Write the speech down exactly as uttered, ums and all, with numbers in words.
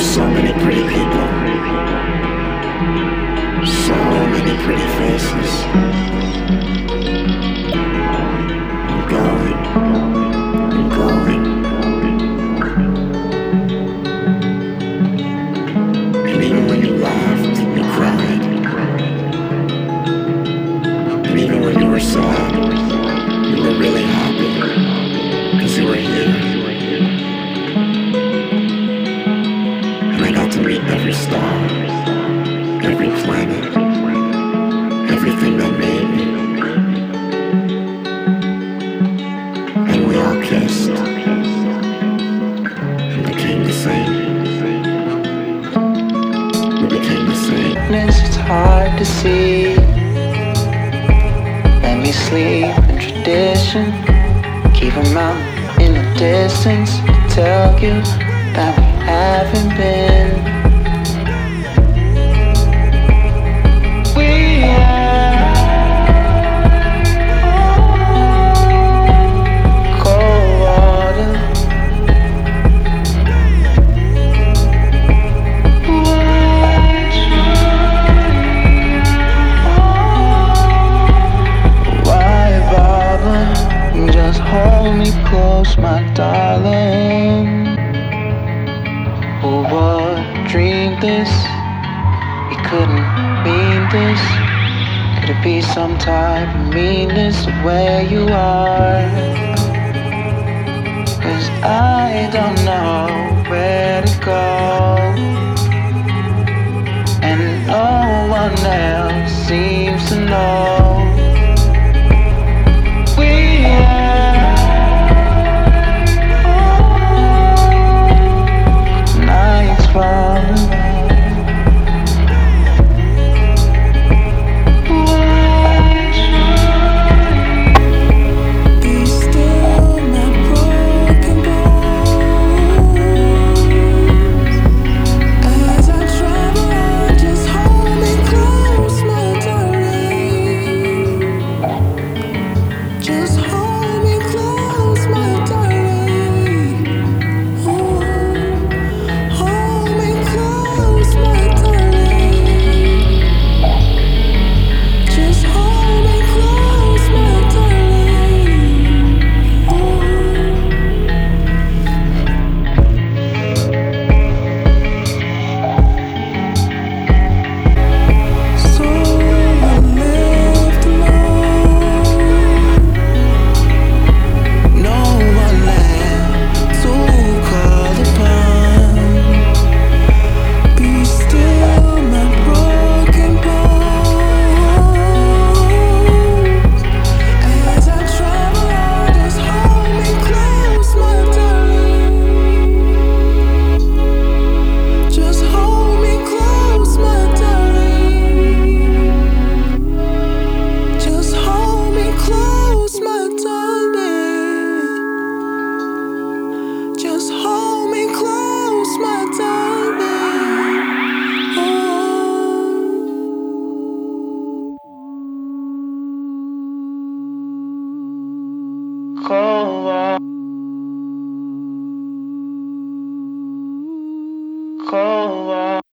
So many pretty people, so many pretty faces. I'm going, I'm going. And even when you laughed, you cried. And even when you were sad, you were really happy, because you were here. And I got to meet every star, every planet, everything that made me. And we all kissed and became the same. We became the same. It's hard to see. Let me sleep in tradition. Keep 'em out in the distance. Tell you that we haven't been. We are cold water. Why bother? Just hold me close, my darling. Who would dream this? We couldn't mean this. Could it be some type of meanness the way you are? 'Cause I don't know where to go, and no one else seems to know. We are nights falling. Cold water, cold water.